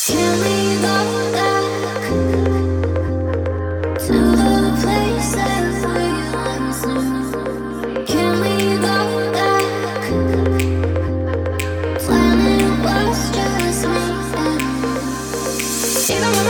Can we go back to the places we once knew? Can we go back when it was just me and you? Even when